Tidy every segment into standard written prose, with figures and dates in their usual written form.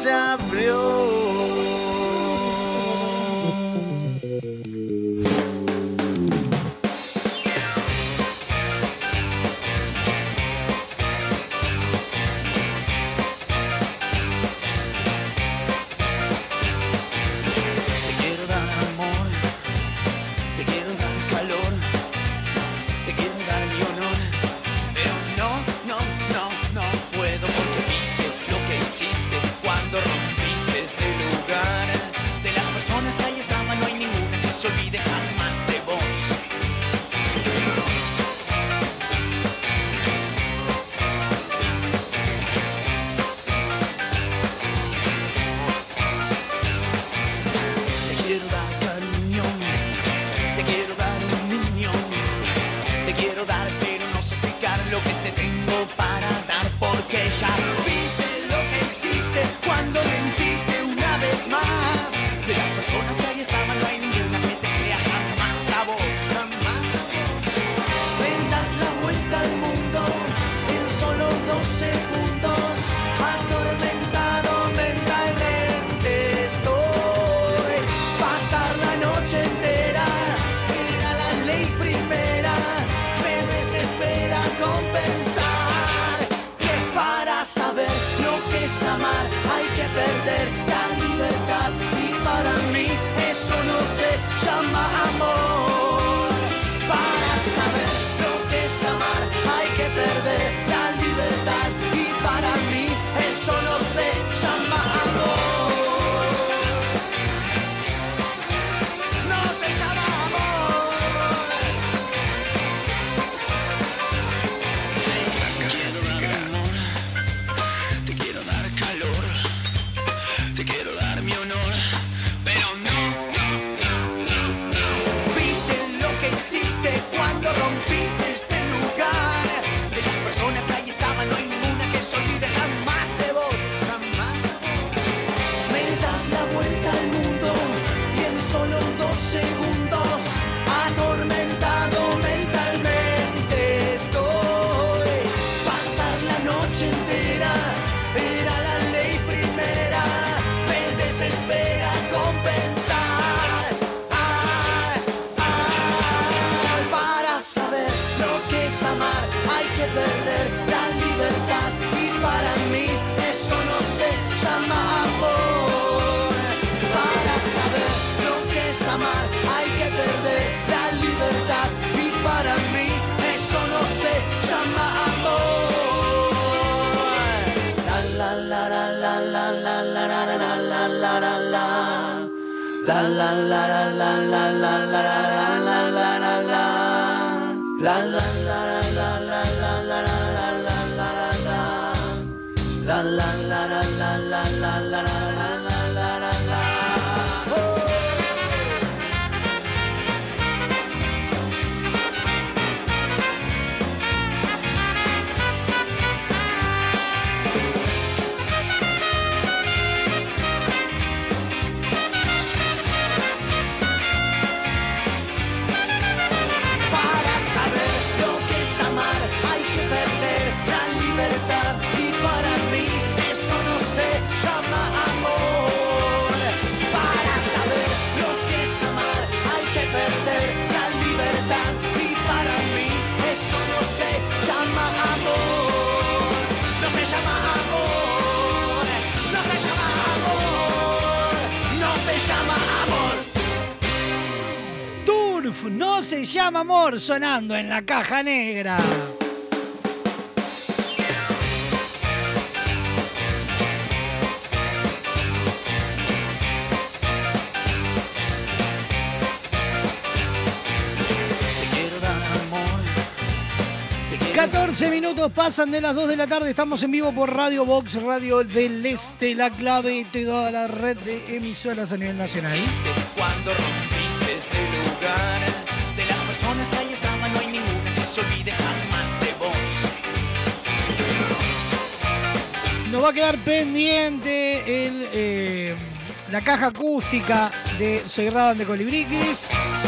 se abrió. No se llama amor, sonando en la caja negra. 14 minutos pasan de las 2 de la tarde. Estamos en vivo por Radio Box, Radio del Este, La Clave y toda la red de emisoras a nivel nacional. Cuando rompiste este lugar, de las personas que ahí estaban, no hay ninguna que se olvide jamás de vos. Nos va a quedar pendiente la caja acústica de Cerradan de Colibriquis.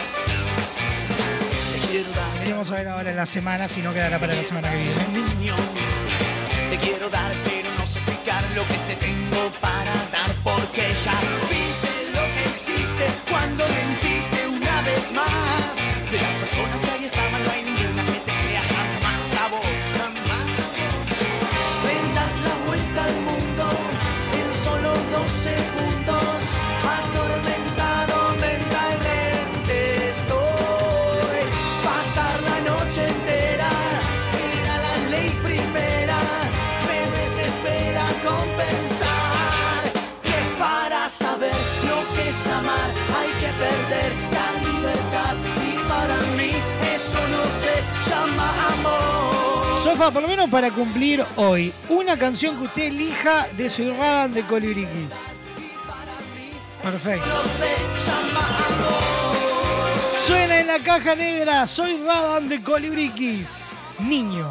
Veremos a ver ahora en la semana, si no quedará para la semana que viene. Te quiero dar, pero no sé explicar lo que te tengo para dar, porque ya viste lo que hiciste cuando mentiste una vez más. De las personas que ahí estaban no hay ninguna que te crea jamás a vos, jamás a vos. Vendas la vuelta al mundo en solo 2 segundos, atormentado mentalmente estoy. Pasar la noche entera era la ley primera, me desespera compensar que para saber lo que es amar hay que perder la libertad, y para mí eso no se llama amor. Sofa, por lo menos para cumplir hoy, una canción que usted elija de Soy Radan de Colibriquis. Perfecto. No se llama amor. Suena en la caja negra, Soy Radan de Colibriquis. Niño.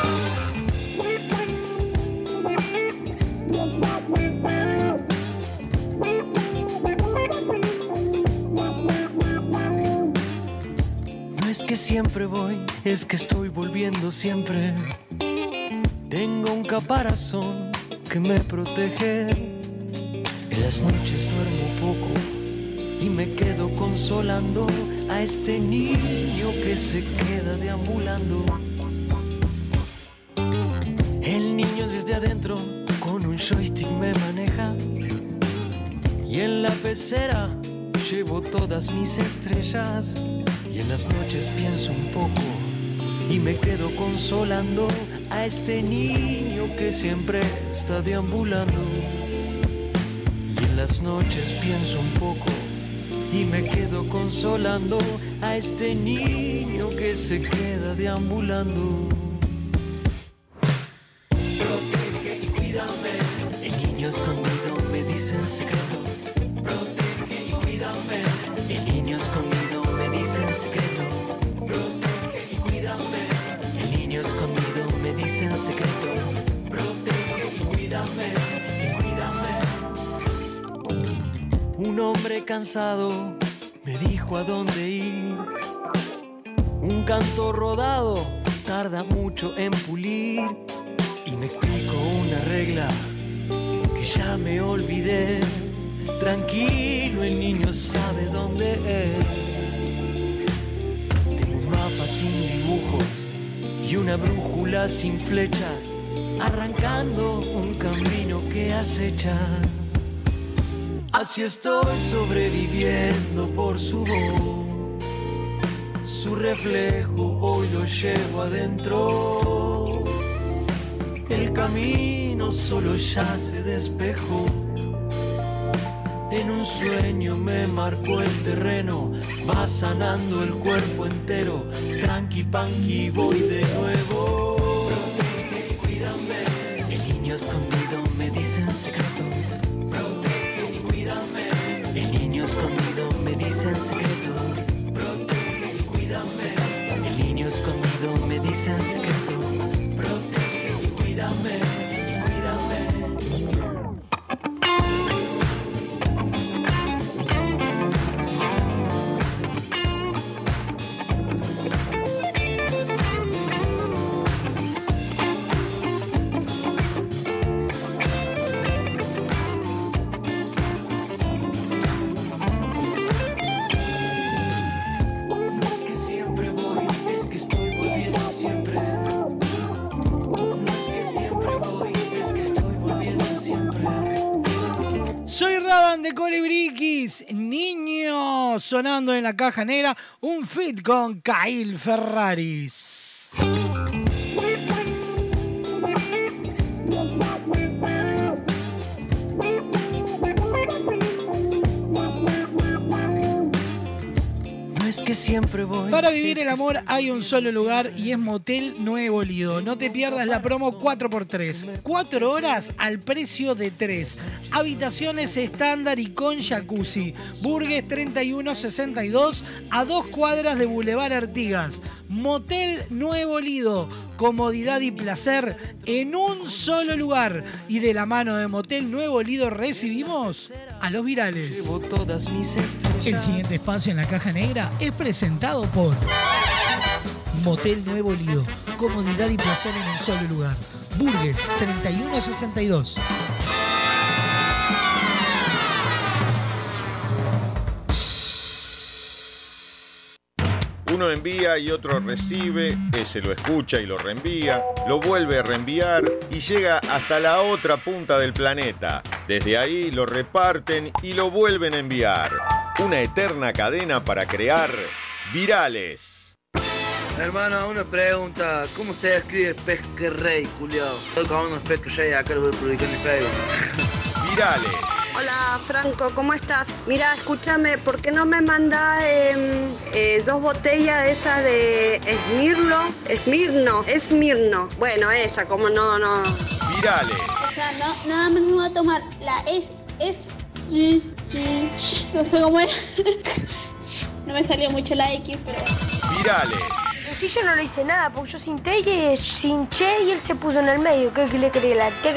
No es que siempre voy, es que estoy volviendo siempre. Tengo un caparazón que me protege. En las noches duermo poco y me quedo consolando a este niño que se queda deambulando. El niño desde adentro con un joystick me maneja, y en la pecera llevo todas mis estrellas. Y en las noches pienso un poco y me quedo consolando a este niño que siempre está deambulando. Y en las noches pienso un poco y me quedo consolando a este niño que se queda deambulando. Protege y cuídame, el niño escondido me dice en secreto. Protege y cuídame, el niño escondido me dice en secreto. Protege y cuídame, el niño escondido me dice en secreto. Protege y cuídame, Un hombre cansado me dijo a dónde ir. Un canto rodado tarda mucho en pulir, y me explicó una regla que ya me olvidé. Tranquilo, el niño sabe dónde es. Tengo un mapa sin dibujos y una brújula sin flechas, arrancando un camino que acecha. Así estoy sobreviviendo por su voz, su reflejo hoy lo llevo adentro. El camino solo ya se despejó. En un sueño me marcó el terreno, va sanando el cuerpo entero. Tranqui panqui voy de nuevo. Protege y cuídame, el niño escondido me dice en secreto. Protege y cuídame, el niño escondido me dice en secreto. Protege y cuídame, el niño escondido me dice en secreto. Protege y cuídame, de Colibriquis, Niño, sonando en la caja negra, un feat con Kyle Ferraris. Es que siempre voy. Para vivir el amor hay un solo lugar y es Motel Nuevo Lido. No te pierdas la promo 4x3. 4 horas al precio de 3. Habitaciones estándar y con jacuzzi. Burgues 3162 a 2 cuadras de Boulevard Artigas. Motel Nuevo Lido. Comodidad y placer en un solo lugar. Y de la mano de Motel Nuevo Lido recibimos a los virales. El siguiente espacio en la caja negra es presentado por Motel Nuevo Lido. Comodidad y placer en un solo lugar. Burgues 3162. Uno envía y otro recibe, ese lo escucha y lo reenvía, lo vuelve a reenviar y llega hasta la otra punta del planeta. Desde ahí lo reparten y lo vuelven a enviar. Una eterna cadena para crear virales. Hermano, una pregunta. ¿Cómo se escribe pejerrey, culiao? Estoy con unos pejerrey, acá los voy a publicar en Facebook. Virales. Hola Franco, ¿cómo estás? Mira, escúchame, ¿por qué no me mandas 2 botellas esas de Esmirno? Bueno, esa, como no. Virales. O sea, nada más me voy a tomar la no sé cómo es. No me salió mucho la X, pero... Virales. Sí, yo no le hice nada, porque yo sin Che y él se puso en el medio. ¿Qué querés que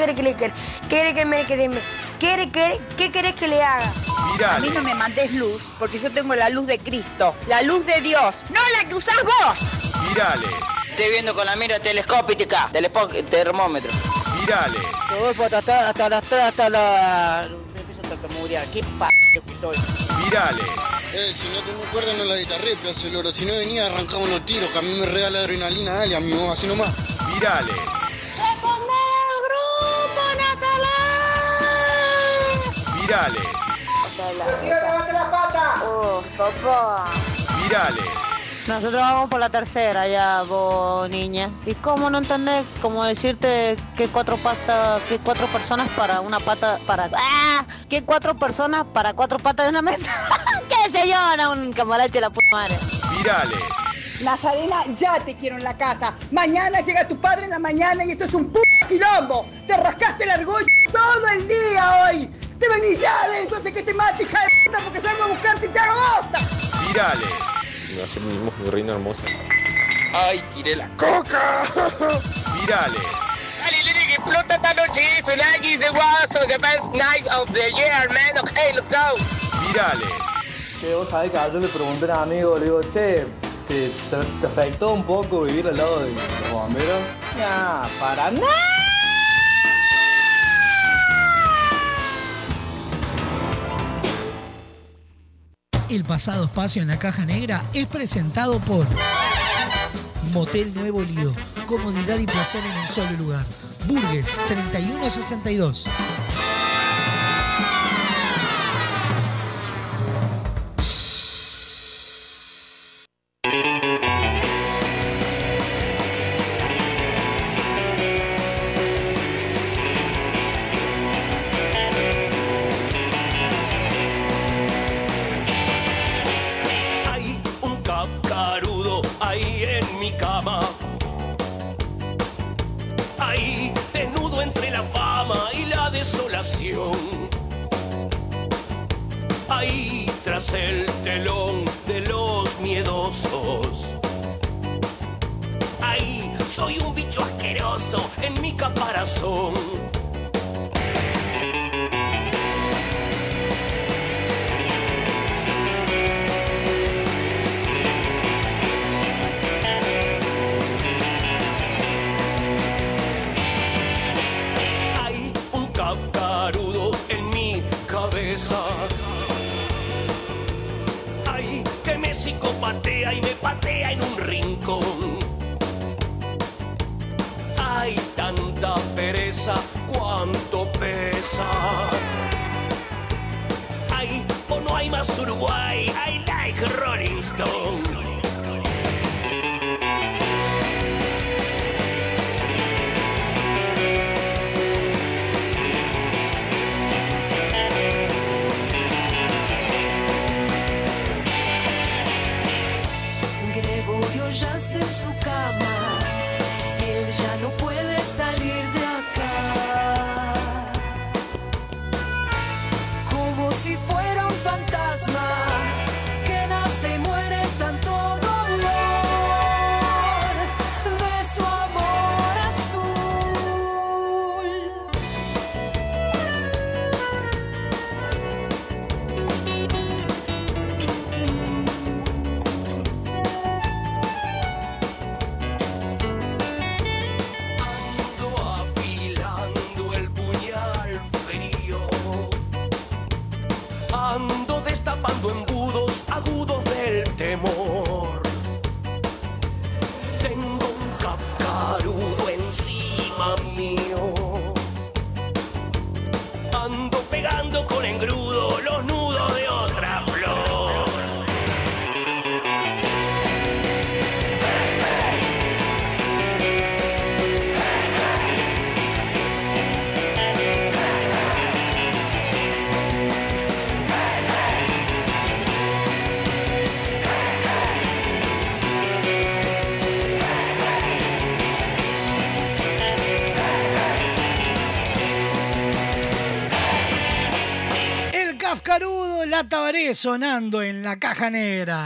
le haga? Virales. A mí no me mandes luz, porque yo tengo la luz de Cristo, la luz de Dios, no la que usás vos. Virales. Estoy viendo con la mira telescópica, termómetro. Virales. Rodolfo, hasta la... Me empiezo a tartamudear, qué que soy. Virales. Si no te me acuerdas no la guitarré, pedazo de loro. Si no venía arrancamos los tiros, que a mí me regala adrenalina, dale, amigo, así nomás. Virales. ¡Responder al grupo, Natalá! Virales. ¡Levante la pata! Papá. Virales. Nosotros vamos por la tercera ya, vos, niña. ¿Y cómo no entendés? Como decirte que 4 personas para una pata, que 4 personas para 4 patas de una mesa. ¿Qué sé yo? No, un camarache la puta madre. Virales. Nazarena, ya te quiero en la casa. Mañana llega tu padre en la mañana y esto es un puto quilombo. Te rascaste el argolla todo el día hoy. Te venís ya adentro, hace que te mate, hija de puta, porque salgo a buscarte y te hago bosta. Virales. No hacer mi reina hermosa. ¡Ay, tiré la coca! Virales. Dale, Lili, que explota esta noche. So Nike is the best night of the year, man. Okay, let's go. Virales. Che, vos sabés que ayer le pregunté a un amigo, le digo, che, ¿te afectó un poco vivir al lado de los bomberos? Nah, para nada. El pasado espacio en la caja negra es presentado por Motel Nuevo Lido. Comodidad y placer en un solo lugar. Burgues 3162. Ahí, desnudo entre la fama y la desolación. Ahí, tras el telón de los miedosos. Ahí, soy un bicho asqueroso en mi caparazón. Ay, que me psicopatea y me patea en un rincón. Hay tanta pereza, cuánto pesa. Ay, o no hay más Uruguay, I like Rolling Stone. Yace en su cama, él ya no puede salir de acá, como si fuera un fantasma que nace y muere tanto La Tabaré sonando en la caja negra.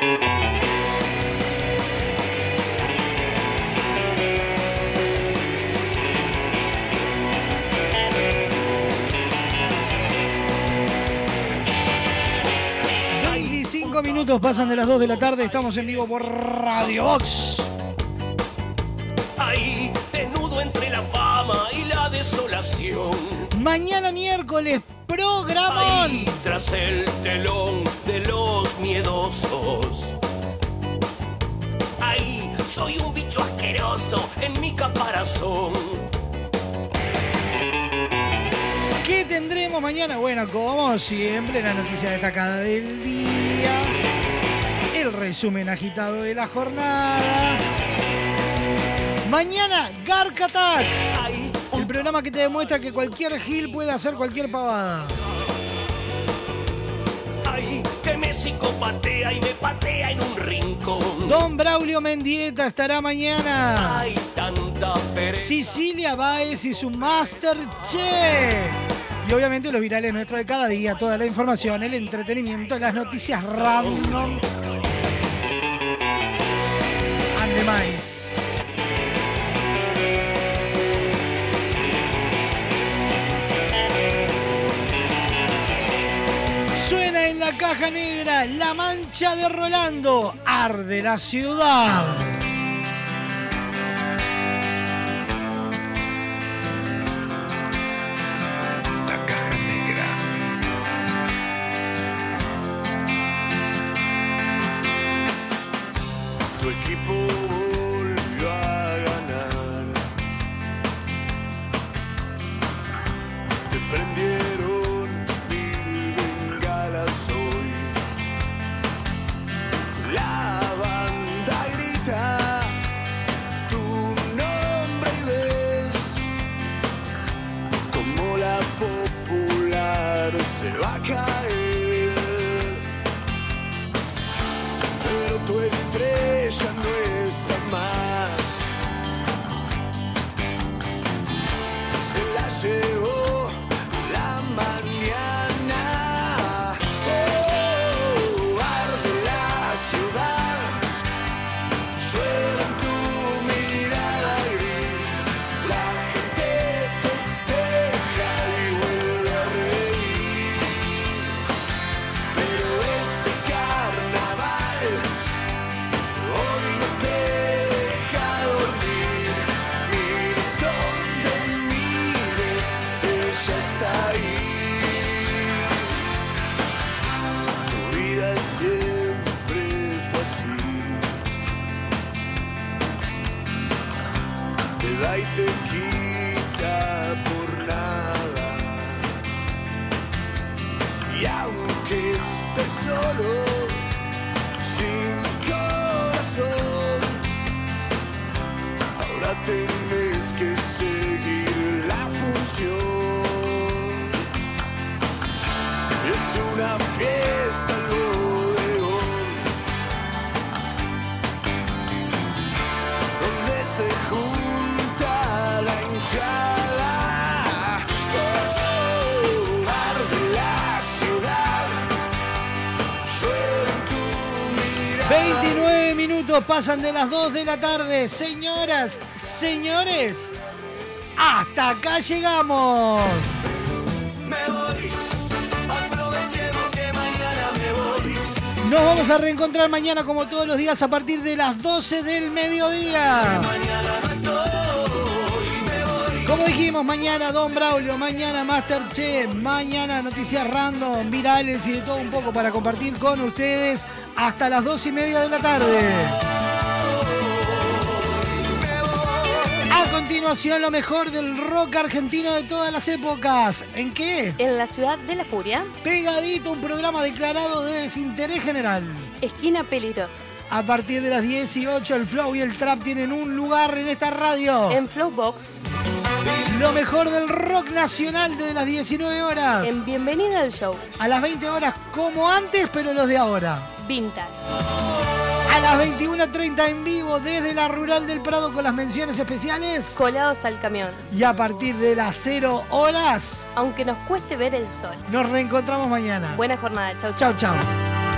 Minutos pasan de las 2 de la tarde, estamos en vivo por Radio Box. Ahí, desnudo entre la fama y la desolación. Mañana miércoles, programón. Ahí, tras el telón de los miedosos. Ahí, soy un bicho asqueroso en mi caparazón. ¿Qué tendremos mañana? Bueno, como siempre, la noticia destacada del día, el resumen agitado de la jornada. Mañana, Gark Attack, el programa que te demuestra que cualquier gil puede hacer cualquier pavada. Ay, que me psicopatea y me patea en un rincón. Don Braulio Mendieta estará mañana. Hay tanta pereza. Cecilia Báez y su Masterchef. Y obviamente los virales nuestros de cada día, toda la información, el entretenimiento, las noticias random. And demás. Suena en la caja negra La Mancha de Rolando. Arde la ciudad. Pasan de las 2 de la tarde, señoras, señores, hasta acá llegamos. Me voy, aprovechemos que mañana me voy. Nos vamos a reencontrar mañana como todos los días a partir de las 12 del mediodía. Como dijimos, mañana Don Braulio, mañana Masterchef, mañana noticias random, virales y de todo un poco para compartir con ustedes hasta las 2:30 de la tarde. A continuación, lo mejor del rock argentino de todas las épocas. ¿En qué? En la ciudad de la furia. Pegadito, un programa declarado de desinterés general. Esquina peligrosa. A partir de las 18, el flow y el trap tienen un lugar en esta radio. En Flowbox. Lo mejor del rock nacional desde las 19 horas. En Bienvenida al Show. A las 20 horas como antes, pero los de ahora. Vintage. A las 21:30 en vivo desde la Rural del Prado con las menciones especiales. Colados al camión. Y a partir de las 0 horas, aunque nos cueste ver el sol. Nos reencontramos mañana. Buena jornada. Chau, chau. Chau, chau.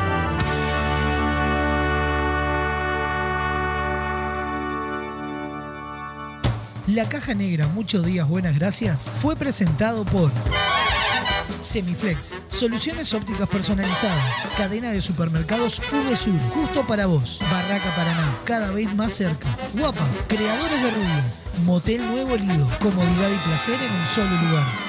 La Caja Negra, muchos días, buenas gracias, fue presentado por Semiflex, soluciones ópticas personalizadas, cadena de supermercados VSUR, justo para vos, Barraca Paraná, cada vez más cerca, Guapas, creadores de rubias, Motel Nuevo Lido, comodidad y placer en un solo lugar.